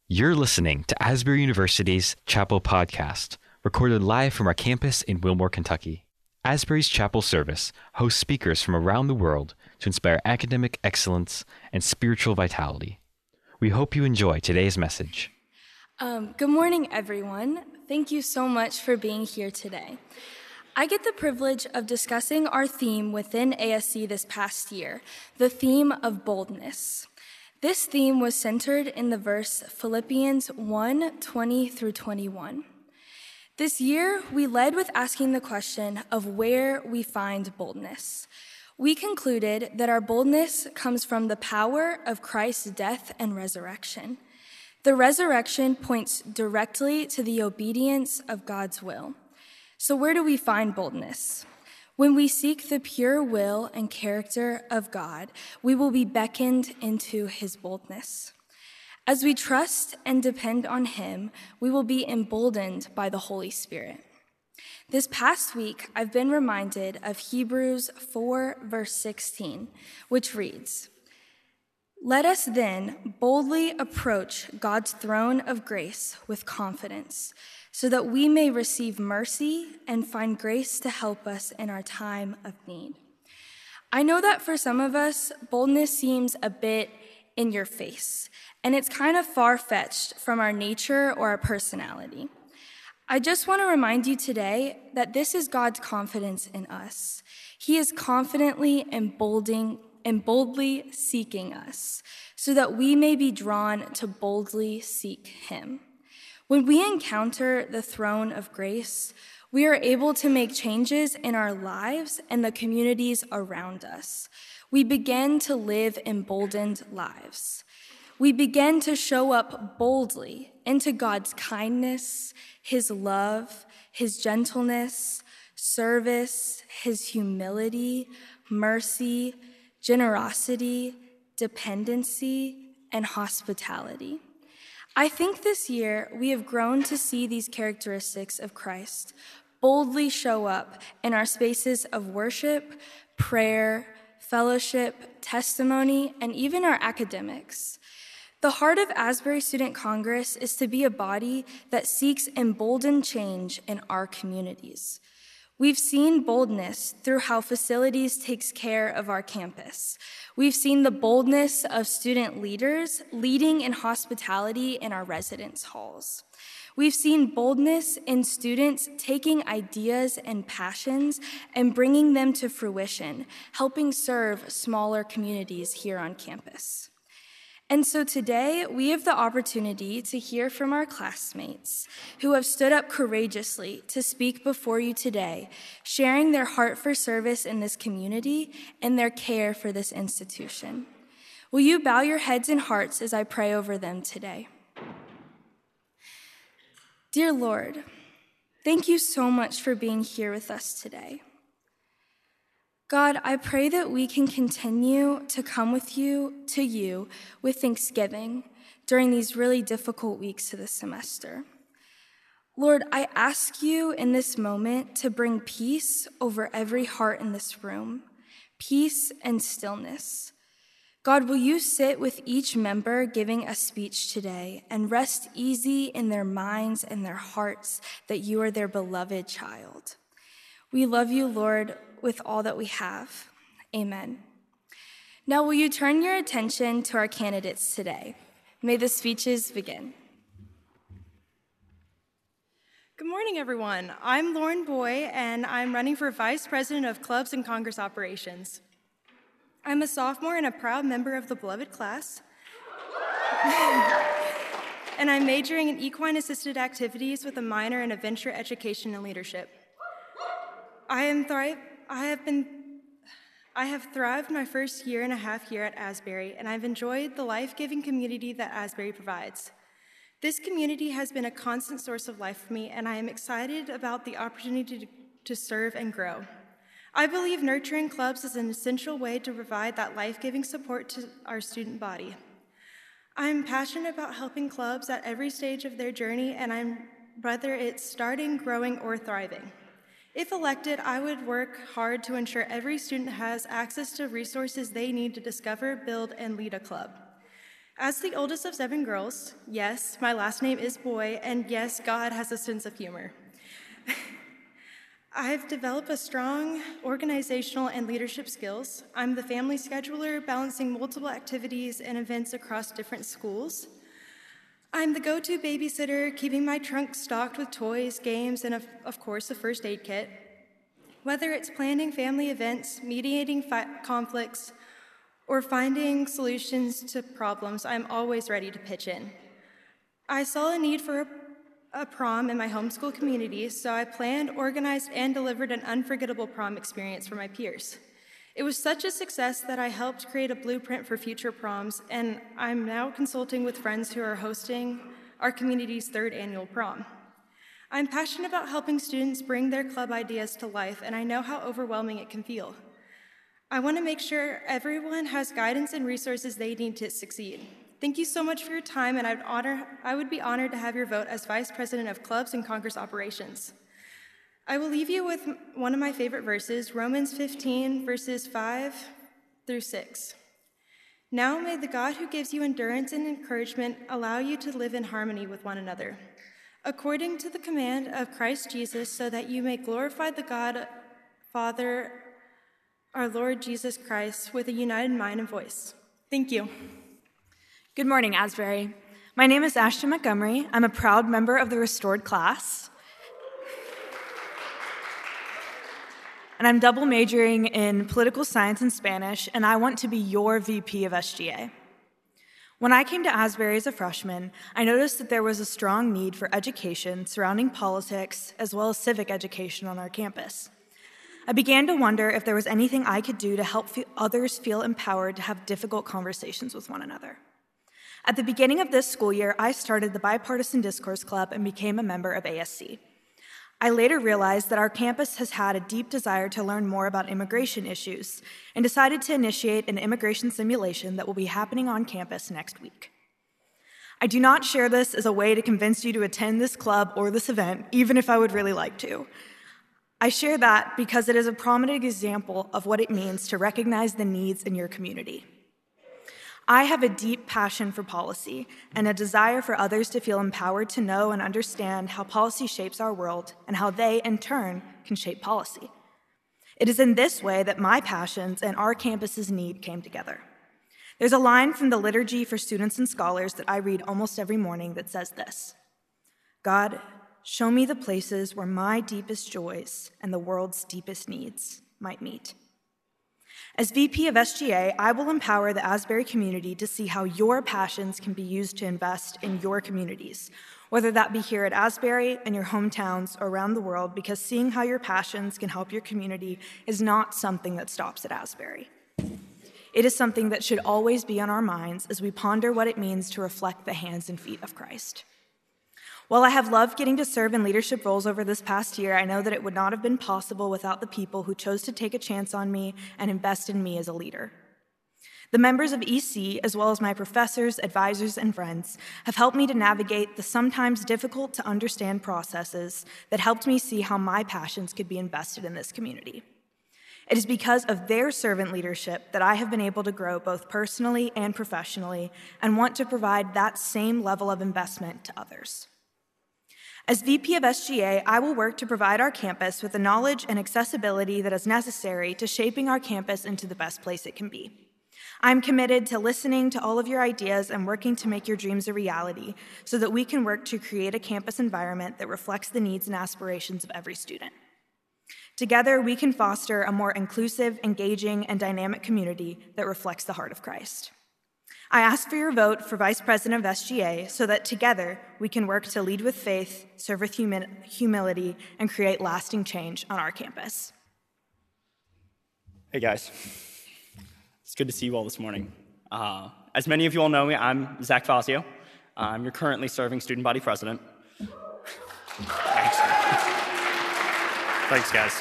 You're listening to Asbury University's Chapel Podcast, recorded live from our campus in Wilmore, Kentucky. Asbury's Chapel Service hosts speakers from around the world to inspire academic excellence and spiritual vitality. We hope you enjoy today's message. Good morning, everyone. Thank you so much for being here today. I get the privilege of discussing our theme within ASC this past year, the theme of boldness. This theme was centered in the verse Philippians 1:20 through 21. This year, we led with asking the question of where we find boldness. We concluded that our boldness comes from the power of Christ's death and resurrection. The resurrection points directly to the obedience of God's will. So where do we find boldness? When we seek the pure will and character of God, we will be beckoned into his boldness. As we trust and depend on him, we will be emboldened by the Holy Spirit. This past week, I've been reminded of Hebrews 4, verse 16, which reads, "Let us then boldly approach God's throne of grace with confidence, so that we may receive mercy and find grace to help us in our time of need." I know that for some of us, boldness seems a bit in your face, and it's kind of far-fetched from our nature or our personality. I just want to remind you today that this is God's confidence in us. He is confidently and boldly seeking us, so that we may be drawn to boldly seek him. When we encounter the throne of grace, we are able to make changes in our lives and the communities around us. We begin to live emboldened lives. We begin to show up boldly into God's kindness, his love, his gentleness, service, his humility, mercy, generosity, dependency, and hospitality. I think this year we have grown to see these characteristics of Christ boldly show up in our spaces of worship, prayer, fellowship, testimony, and even our academics. The heart of Asbury Student Congress is to be a body that seeks emboldened change in our communities. We've seen boldness through how facilities takes care of our campus. We've seen the boldness of student leaders leading in hospitality in our residence halls. We've seen boldness in students taking ideas and passions and bringing them to fruition, helping serve smaller communities here on campus. And so today, we have the opportunity to hear from our classmates who have stood up courageously to speak before you today, sharing their heart for service in this community and their care for this institution. Will you bow your heads and hearts as I pray over them today? Dear Lord, thank you so much for being here with us today. God, I pray that we can continue to come to you with thanksgiving during these really difficult weeks of the semester. Lord, I ask you in this moment to bring peace over every heart in this room, peace and stillness. God, will you sit with each member giving a speech today and rest easy in their minds and their hearts that you are their beloved child. We love you, Lord, with all that we have. Amen. Now, will you turn your attention to our candidates today? May the speeches begin. Good morning, everyone. I'm Lauren Boy, and I'm running for Vice President of Clubs and Congress Operations. I'm a sophomore and a proud member of the beloved class. And I'm majoring in equine-assisted activities with a minor in adventure education and leadership. I have thrived my first year and a half here at Asbury, and I've enjoyed the life-giving community that Asbury provides. This community has been a constant source of life for me, and I am excited about the opportunity to serve and grow. I believe nurturing clubs is an essential way to provide that life-giving support to our student body. I'm passionate about helping clubs at every stage of their journey, and whether it's starting, growing, or thriving. If elected, I would work hard to ensure every student has access to resources they need to discover, build, and lead a club. As the oldest of 7 girls, yes, my last name is Boy, and yes, God has a sense of humor. I've developed a strong organizational and leadership skills. I'm the family scheduler, balancing multiple activities and events across different schools. I'm the go-to babysitter, keeping my trunk stocked with toys, games, and of course, a first aid kit. Whether it's planning family events, mediating conflicts, or finding solutions to problems, I'm always ready to pitch in. I saw a need for a prom in my homeschool community, so I planned, organized, and delivered an unforgettable prom experience for my peers. It was such a success that I helped create a blueprint for future proms, and I'm now consulting with friends who are hosting our community's 3rd annual prom. I'm passionate about helping students bring their club ideas to life, and I know how overwhelming it can feel. I want to make sure everyone has guidance and resources they need to succeed. Thank you so much for your time, and I would be honored to have your vote as Vice President of Clubs and Congress Operations. I will leave you with one of my favorite verses, Romans 15, verses 5 through 6. Now may the God who gives you endurance and encouragement allow you to live in harmony with one another, according to the command of Christ Jesus, so that you may glorify the God, Father, our Lord Jesus Christ, with a united mind and voice. Thank you. Good morning, Asbury. My name is Ashton Montgomery. I'm a proud member of the restored class. And I'm double majoring in political science and Spanish, and I want to be your VP of SGA. When I came to Asbury as a freshman, I noticed that there was a strong need for education surrounding politics as well as civic education on our campus. I began to wonder if there was anything I could do to help others feel empowered to have difficult conversations with one another. At the beginning of this school year, I started the Bipartisan Discourse Club and became a member of ASC. I later realized that our campus has had a deep desire to learn more about immigration issues and decided to initiate an immigration simulation that will be happening on campus next week. I do not share this as a way to convince you to attend this club or this event, even if I would really like to. I share that because it is a prominent example of what it means to recognize the needs in your community. I have a deep passion for policy and a desire for others to feel empowered to know and understand how policy shapes our world and how they, in turn, can shape policy. It is in this way that my passions and our campus's need came together. There's a line from the Liturgy for Students and Scholars that I read almost every morning that says this: God, show me the places where my deepest joys and the world's deepest needs might meet. As VP of SGA, I will empower the Asbury community to see how your passions can be used to invest in your communities, whether that be here at Asbury, in your hometowns, or around the world, because seeing how your passions can help your community is not something that stops at Asbury. It is something that should always be on our minds as we ponder what it means to reflect the hands and feet of Christ. While I have loved getting to serve in leadership roles over this past year, I know that it would not have been possible without the people who chose to take a chance on me and invest in me as a leader. The members of EC, as well as my professors, advisors, and friends, have helped me to navigate the sometimes difficult to understand processes that helped me see how my passions could be invested in this community. It is because of their servant leadership that I have been able to grow both personally and professionally and want to provide that same level of investment to others. As VP of SGA, I will work to provide our campus with the knowledge and accessibility that is necessary to shaping our campus into the best place it can be. I'm committed to listening to all of your ideas and working to make your dreams a reality so that we can work to create a campus environment that reflects the needs and aspirations of every student. Together, we can foster a more inclusive, engaging, and dynamic community that reflects the heart of Christ. I ask for your vote for Vice President of SGA so that together we can work to lead with faith, serve with humility, and create lasting change on our campus. Hey guys, it's good to see you all this morning. As many of you all know me, I'm Zach Fazio. You're currently serving student body president. Thanks. Thanks, guys.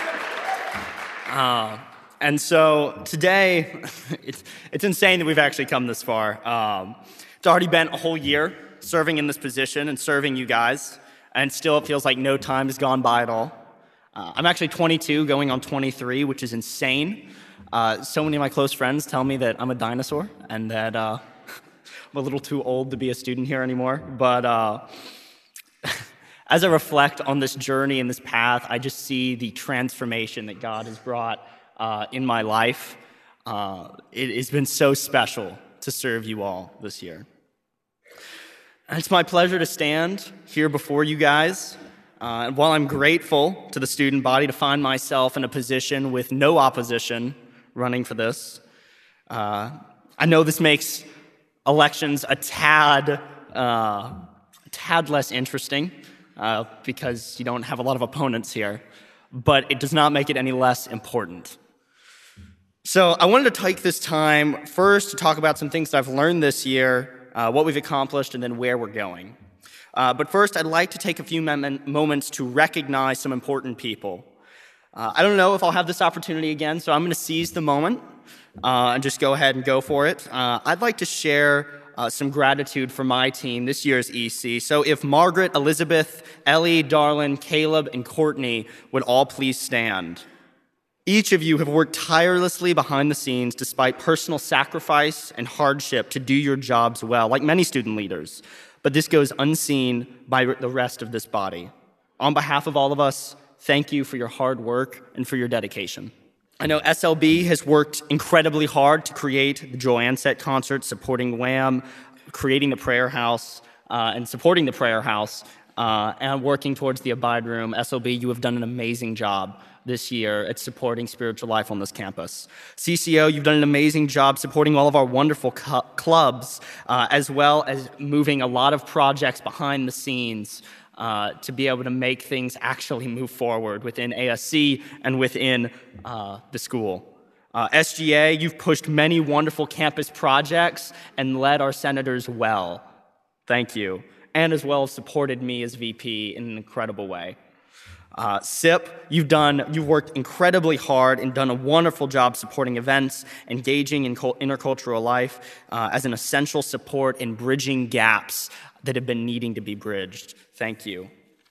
And so today, it's insane that we've actually come this far. It's already been a whole year serving in this position and serving you guys, and still it feels like no time has gone by at all. I'm actually 22, going on 23, which is insane. So many of my close friends tell me that I'm a dinosaur and that I'm a little too old to be a student here anymore, but as I reflect on this journey and this path, I just see the transformation that God has brought in my life. It has been so special to serve you all this year. And it's my pleasure to stand here before you guys. And while I'm grateful to the student body to find myself in a position with no opposition running for this, I know this makes elections a tad less interesting because you don't have a lot of opponents here, but it does not make it any less important. So I wanted to take this time first to talk about some things that I've learned this year, what we've accomplished, and then where we're going. But first, I'd like to take a few moments to recognize some important people. I don't know if I'll have this opportunity again, so I'm going to seize the moment and just go ahead and go for it. I'd like to share some gratitude for my team this year's EC. So if Margaret, Elizabeth, Ellie, Darlin, Caleb, and Courtney would all please stand. Each of you have worked tirelessly behind the scenes despite personal sacrifice and hardship to do your jobs well, like many student leaders. But this goes unseen by the rest of this body. On behalf of all of us, thank you for your hard work and for your dedication. I know SLB has worked incredibly hard to create the Joanne Set concert, supporting Wham, creating the prayer house, and supporting the prayer house, and working towards the Abide Room. SLB, you have done an amazing job this year at supporting spiritual life on this campus. CCO, you've done an amazing job supporting all of our wonderful clubs, as well as moving a lot of projects behind the scenes to be able to make things actually move forward within ASC and within the school. SGA, you've pushed many wonderful campus projects and led our senators well. Thank you. And as well as supported me as VP in an incredible way. SIP, you've worked incredibly hard and done a wonderful job supporting events, engaging in intercultural life as an essential support in bridging gaps that have been needing to be bridged. Thank you.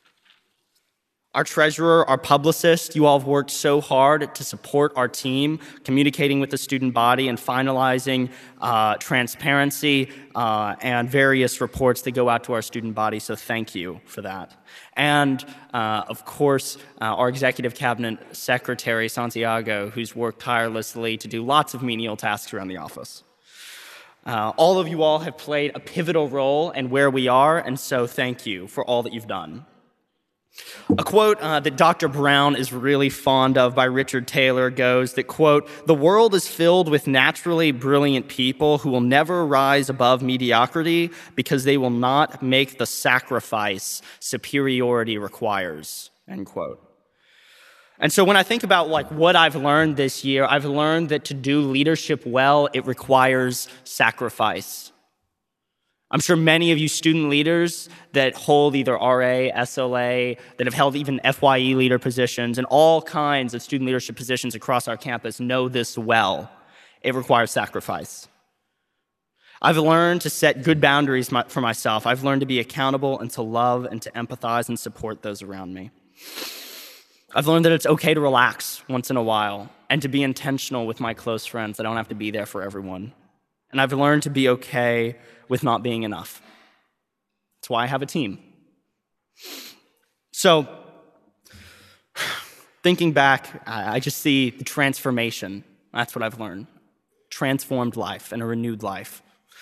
Our treasurer, our publicist, you all have worked so hard to support our team, communicating with the student body and finalizing transparency and various reports that go out to our student body, so thank you for that. And, of course, our executive cabinet secretary, Santiago, who's worked tirelessly to do lots of menial tasks around the office. All of you all have played a pivotal role in where we are, and so thank you for all that you've done. A quote that Dr. Brown is really fond of by Richard Taylor goes that, quote, "The world is filled with naturally brilliant people who will never rise above mediocrity because they will not make the sacrifice superiority requires," end quote. And so when I think about what I've learned this year, I've learned that to do leadership well, it requires sacrifice. I'm sure many of you student leaders that hold either RA, SLA, that have held even FYE leader positions and all kinds of student leadership positions across our campus know this well. It requires sacrifice. I've learned to set good boundaries for myself. I've learned to be accountable and to love and to empathize and support those around me. I've learned that it's okay to relax once in a while and to be intentional with my close friends. I don't have to be there for everyone. And I've learned to be okay with not being enough. That's why I have a team. So, thinking back, I just see the transformation. That's what I've learned. Transformed life and a renewed life.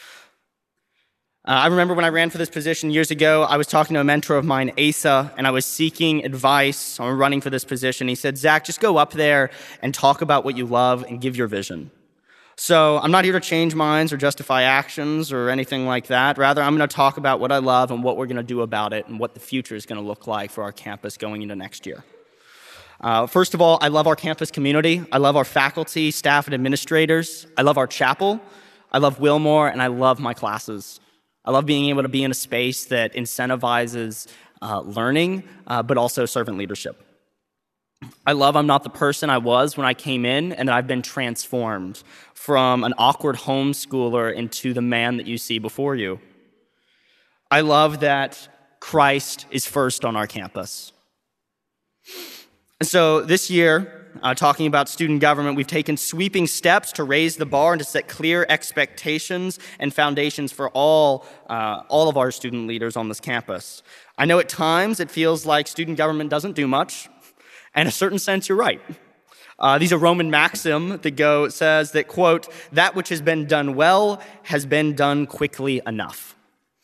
I remember when I ran for this position years ago, I was talking to a mentor of mine, Asa, and I was seeking advice on running for this position. He said, "Zach, just go up there and talk about what you love and give your vision." So I'm not here to change minds or justify actions or anything like that. Rather, I'm going to talk about what I love and what we're going to do about it and what the future is going to look like for our campus going into next year. First of all, I love our campus community. I love our faculty, staff, and administrators. I love our chapel. I love Wilmore, and I love my classes. I love being able to be in a space that incentivizes learning, but also servant leadership. I love I'm not the person I was when I came in, and that I've been transformed from an awkward homeschooler into the man that you see before you. I love that Christ is first on our campus. And so this year, talking about student government, we've taken sweeping steps to raise the bar and to set clear expectations and foundations for all of our student leaders on this campus. I know at times it feels like student government doesn't do much, and in a certain sense, you're right. These are Roman maxim that says that, quote, that which has been done well has been done quickly enough.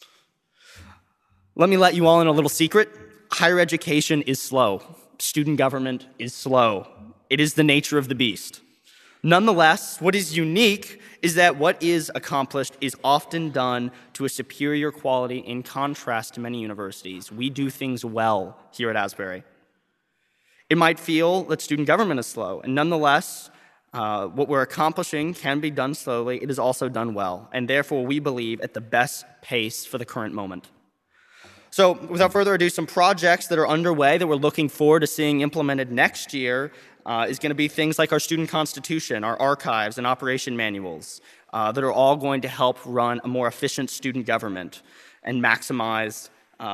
Let me let you all in a little secret. Higher education is slow. Student government is slow. It is the nature of the beast. Nonetheless, what is unique is that what is accomplished is often done to a superior quality in contrast to many universities. We do things well here at Asbury. It might feel that student government is slow, and nonetheless, what we're accomplishing can be done slowly. It is also done well, and therefore we believe at the best pace for the current moment. So without further ado, some projects that are underway that we're looking forward to seeing implemented next year is going to be things like our student constitution, our archives, and operation manuals that are all going to help run a more efficient student government and maximize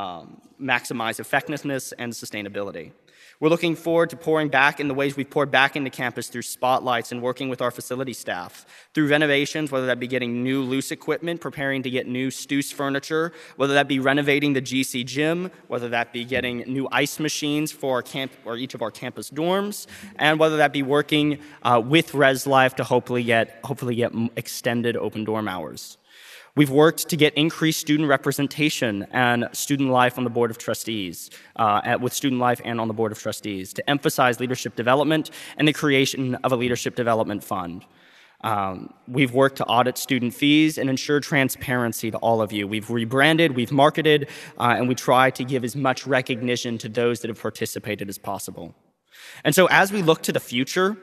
effectiveness and sustainability. We're looking forward to pouring back in the ways we've poured back into campus through spotlights and working with our facility staff, through renovations, whether that be getting new loose equipment, preparing to get new Stoos furniture, whether that be renovating the GC gym, whether that be getting new ice machines for our camp or each of our campus dorms, and whether that be working with Res Life to hopefully get extended open dorm hours. We've worked to get increased student representation and student life on the Board of Trustees, with student life and on the Board of Trustees, to emphasize leadership development and the creation of a leadership development fund. We've worked to audit student fees and ensure transparency to all of you. We've rebranded, we've marketed, and we try to give as much recognition to those that have participated as possible. And so as we look to the future,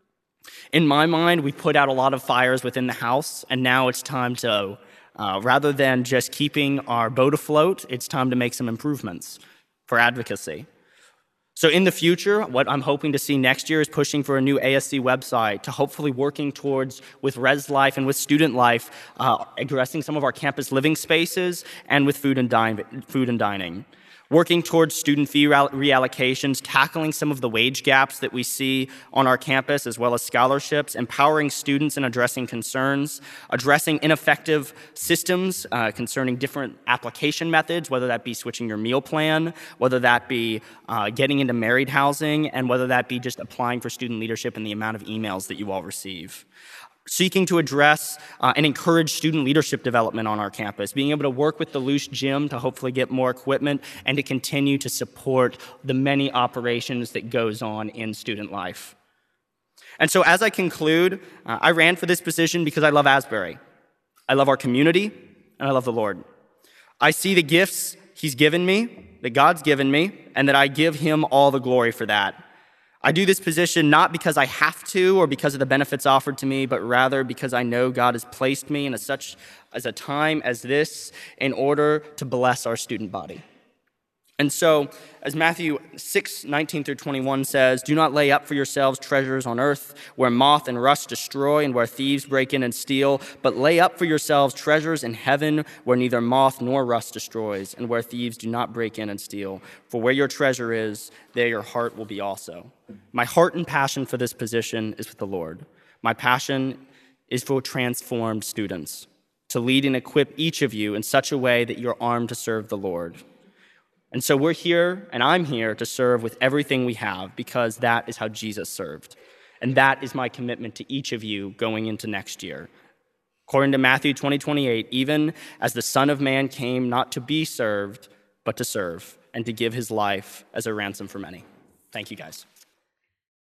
in my mind, we've put out a lot of fires within the house, and now it's time to rather than just keeping our boat afloat, it's time to make some improvements for advocacy. So in the future, what I'm hoping to see next year is pushing for a new ASC website, to hopefully working towards, with Res Life and with Student Life, addressing some of our campus living spaces and with food and dining. Working towards student fee reallocations, tackling some of the wage gaps that we see on our campus, as well as scholarships, empowering students in addressing concerns, addressing ineffective systems concerning different application methods, whether that be switching your meal plan, whether that be getting into married housing, and whether that be just applying for student leadership and the amount of emails that you all receive. Seeking to address and encourage student leadership development on our campus, being able to work with the loose gym to hopefully get more equipment and to continue to support the many operations that goes on in student life. And so as I conclude, I ran for this position because I love Asbury. I love our community, and I love the Lord. I see the gifts He's given me, that God's given me, and that I give Him all the glory for that. I do this position not because I have to or because of the benefits offered to me, but rather because I know God has placed me in such a time as this in order to bless our student body. And so, as Matthew 6:19-21 says, do not lay up for yourselves treasures on earth where moth and rust destroy and where thieves break in and steal, but lay up for yourselves treasures in heaven where neither moth nor rust destroys and where thieves do not break in and steal. For where your treasure is, there your heart will be also. My heart and passion for this position is with the Lord. My passion is for transformed students, to lead and equip each of you in such a way that you're armed to serve the Lord. And so we're here, and I'm here to serve with everything we have, because that is how Jesus served. And that is my commitment to each of you going into next year. According to Matthew 20:28, even as the Son of Man came not to be served, but to serve, and to give his life as a ransom for many. Thank you, guys.